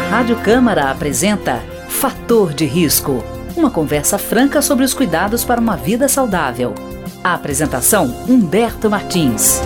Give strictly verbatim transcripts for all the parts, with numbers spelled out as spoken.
Rádio Câmara apresenta Fator de Risco, uma conversa franca sobre os cuidados para uma vida saudável. A apresentação, Humberto Martins.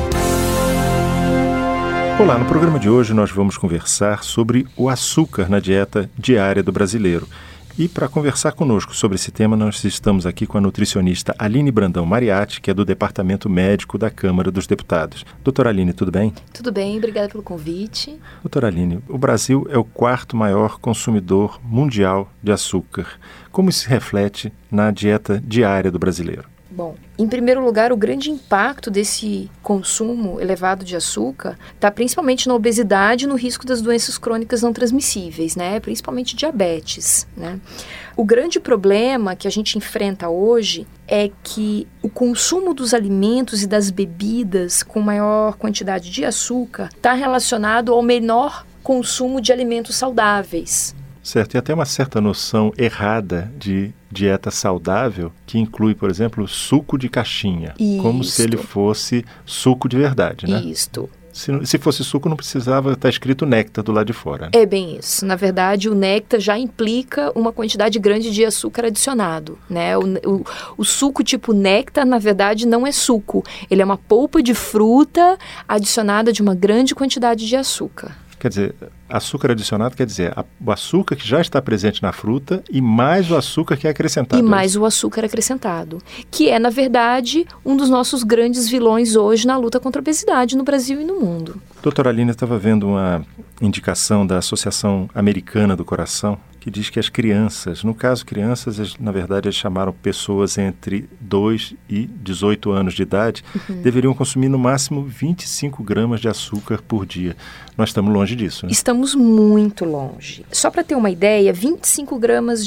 Olá, no programa de hoje nós vamos conversar sobre o açúcar na dieta diária do brasileiro. E para conversar conosco sobre esse tema, nós estamos aqui com a nutricionista Aline Brandão Mariatti, que é do Departamento Médico da Câmara dos Deputados. Doutora Aline, tudo bem? Tudo bem, obrigada pelo convite. Doutora Aline, o Brasil é o quarto maior consumidor mundial de açúcar. Como isso se reflete na dieta diária do brasileiro? Bom, em primeiro lugar, o grande impacto desse consumo elevado de açúcar está principalmente na obesidade e no risco das doenças crônicas não transmissíveis, né? Principalmente diabetes, né? O grande problema que a gente enfrenta hoje é que o consumo dos alimentos e das bebidas com maior quantidade de açúcar está relacionado ao menor consumo de alimentos saudáveis. Certo, e até uma certa noção errada de dieta saudável, que inclui, por exemplo, suco de caixinha, Isto. como se ele fosse suco de verdade, né? Isto. Se, se fosse suco, não precisava estar escrito néctar do lado de fora. É bem isso. Na verdade, o néctar já implica uma quantidade grande de açúcar adicionado, né? O, o, o suco tipo néctar, na verdade, não é suco. Ele é uma polpa de fruta adicionada de uma grande quantidade de açúcar. Quer dizer, açúcar adicionado quer dizer a, o açúcar que já está presente na fruta e mais o açúcar que é acrescentado. E mais o açúcar acrescentado, que é, na verdade, um dos nossos grandes vilões hoje na luta contra a obesidade no Brasil e no mundo. Doutora Aline, estava vendo uma indicação da Associação Americana do Coração, que diz que as crianças, no caso crianças, na verdade eles chamaram pessoas entre dois e dezoito anos de idade, uhum. deveriam consumir no máximo vinte e cinco gramas de açúcar por dia. Nós estamos longe disso, né? Estamos muito longe. Só para ter uma ideia, vinte e cinco gramas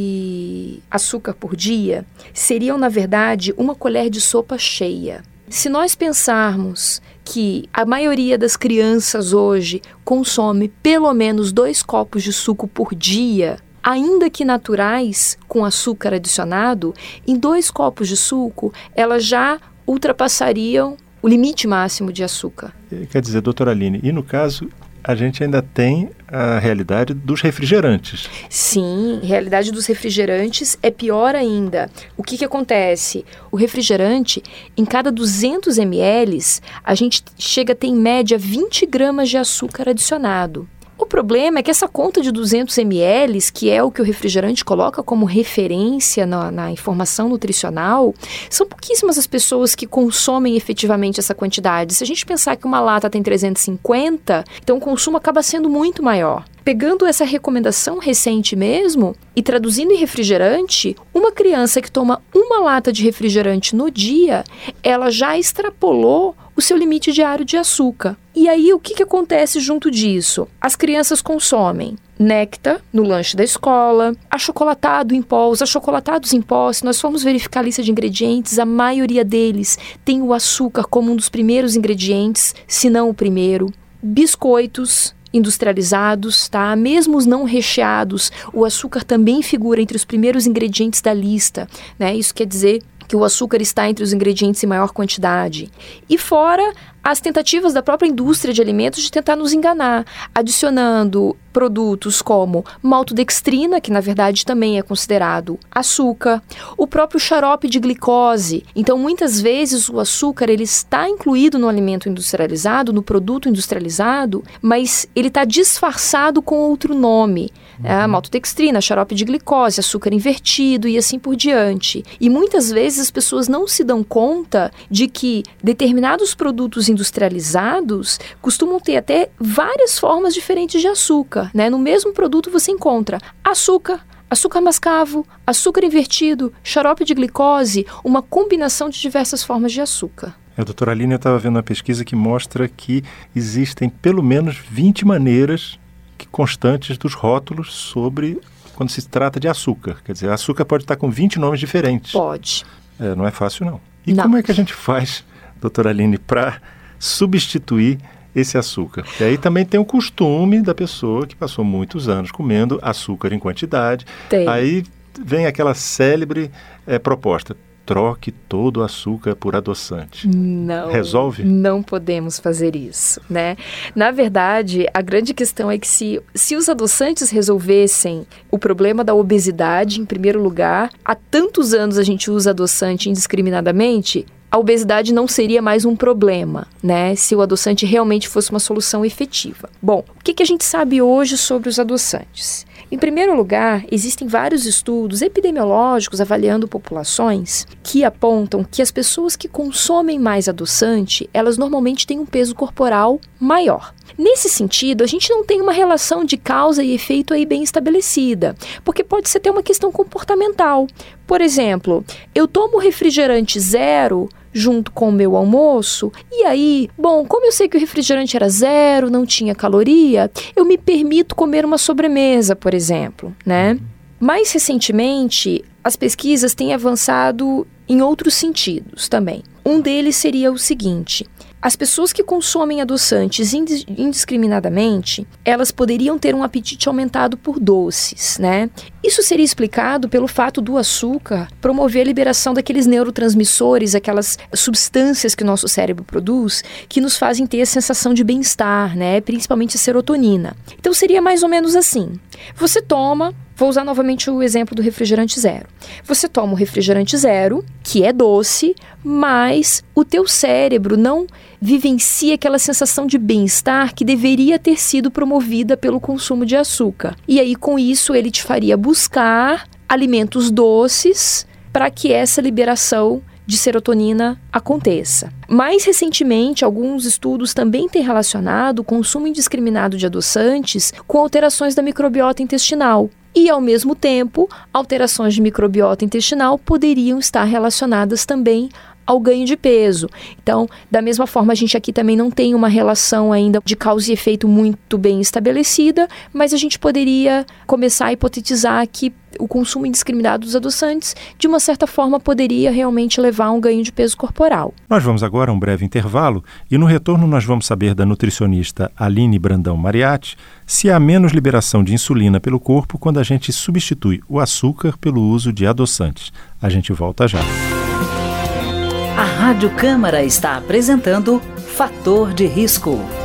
de açúcar por dia seriam, na verdade, uma colher de sopa cheia. Se nós pensarmos que a maioria das crianças hoje consome pelo menos dois copos de suco por dia, ainda que naturais, com açúcar adicionado, em dois copos de suco, elas já ultrapassariam o limite máximo de açúcar. Quer dizer, doutora Aline, e no caso, a gente ainda tem a realidade dos refrigerantes. Sim, a realidade dos refrigerantes é pior ainda. O que que acontece? O refrigerante, em cada duzentos mililitros, a gente chega a ter em média vinte gramas de açúcar adicionado. O problema é que essa conta de duzentos mililitros, que é o que o refrigerante coloca como referência na, na informação nutricional, são pouquíssimas as pessoas que consomem efetivamente essa quantidade. Se a gente pensar que uma lata tem trezentos e cinquenta, então o consumo acaba sendo muito maior. Pegando essa recomendação recente mesmo e traduzindo em refrigerante, uma criança que toma uma lata de refrigerante no dia, ela já extrapolou o seu limite diário de açúcar. E aí, o que, que acontece junto disso? As crianças consomem néctar no lanche da escola, achocolatado em pó. Os achocolatados em pó, se nós formos verificar a lista de ingredientes, a maioria deles tem o açúcar como um dos primeiros ingredientes, se não o primeiro. Biscoitos industrializados, tá? Mesmo os não recheados, o açúcar também figura entre os primeiros ingredientes da lista, né? Isso quer dizer que o açúcar está entre os ingredientes em maior quantidade. E fora as tentativas da própria indústria de alimentos de tentar nos enganar, adicionando produtos como maltodextrina, que na verdade também é considerado açúcar, o próprio xarope de glicose. Então, muitas vezes o açúcar ele está incluído no alimento industrializado, no produto industrializado, mas ele está disfarçado com outro nome. Uhum. É, maltodextrina, xarope de glicose, açúcar invertido e assim por diante. E muitas vezes as pessoas não se dão conta de que determinados produtos industrializados costumam ter até várias formas diferentes de açúcar, né? No mesmo produto você encontra açúcar, açúcar mascavo, açúcar invertido, xarope de glicose, uma combinação de diversas formas de açúcar. A doutora Aline, eu estava vendo uma pesquisa que mostra que existem pelo menos vinte maneiras constantes dos rótulos sobre quando se trata de açúcar. Quer dizer, açúcar pode estar com vinte nomes diferentes. Pode. É, não é fácil, não. E não. Como é que a gente faz, doutora Aline, para substituir esse açúcar? E aí também tem o costume da pessoa que passou muitos anos comendo açúcar em quantidade. Tem. Aí vem aquela célebre é, proposta. troque todo o açúcar por adoçante. Não. Resolve? Não podemos fazer isso, né? Na verdade, a grande questão é que se, se os adoçantes resolvessem o problema da obesidade, em primeiro lugar, há tantos anos a gente usa adoçante indiscriminadamente, a obesidade não seria mais um problema, né? Se o adoçante realmente fosse uma solução efetiva. Bom, o que, que a gente sabe hoje sobre os adoçantes? Em primeiro lugar, existem vários estudos epidemiológicos avaliando populações que apontam que as pessoas que consomem mais adoçante, elas normalmente têm um peso corporal maior. Nesse sentido, a gente não tem uma relação de causa e efeito aí bem estabelecida, porque pode ser até uma questão comportamental. Por exemplo, eu tomo refrigerante zero junto com o meu almoço, e aí, bom, como eu sei que o refrigerante era zero, não tinha caloria, eu me permito comer uma sobremesa, por exemplo, né? Mais recentemente, as pesquisas têm avançado em outros sentidos também. Um deles seria o seguinte: as pessoas que consomem adoçantes indiscriminadamente, elas poderiam ter um apetite aumentado por doces, né? Isso seria explicado pelo fato do açúcar promover a liberação daqueles neurotransmissores, aquelas substâncias que o nosso cérebro produz, que nos fazem ter a sensação de bem-estar, né? Principalmente a serotonina. Então seria mais ou menos assim: você toma, vou usar novamente o exemplo do refrigerante zero. Você toma o refrigerante zero, que é doce, mas o teu cérebro não vivencia aquela sensação de bem-estar que deveria ter sido promovida pelo consumo de açúcar. E aí, com isso, ele te faria buscar alimentos doces para que essa liberação de serotonina aconteça. Mais recentemente, alguns estudos também têm relacionado o consumo indiscriminado de adoçantes com alterações da microbiota intestinal. E, ao mesmo tempo, alterações de microbiota intestinal poderiam estar relacionadas também ao ganho de peso. Então, da mesma forma, a gente aqui também não tem uma relação ainda de causa e efeito muito bem estabelecida, mas a gente poderia começar a hipotetizar que o consumo indiscriminado dos adoçantes, de uma certa forma, poderia realmente levar a um ganho de peso corporal. Nós vamos agora a um breve intervalo e no retorno nós vamos saber da nutricionista Aline Brandão Mariatti se há menos liberação de insulina pelo corpo quando a gente substitui o açúcar pelo uso de adoçantes. A gente volta já. A Rádio Câmara está apresentando Fator de Risco.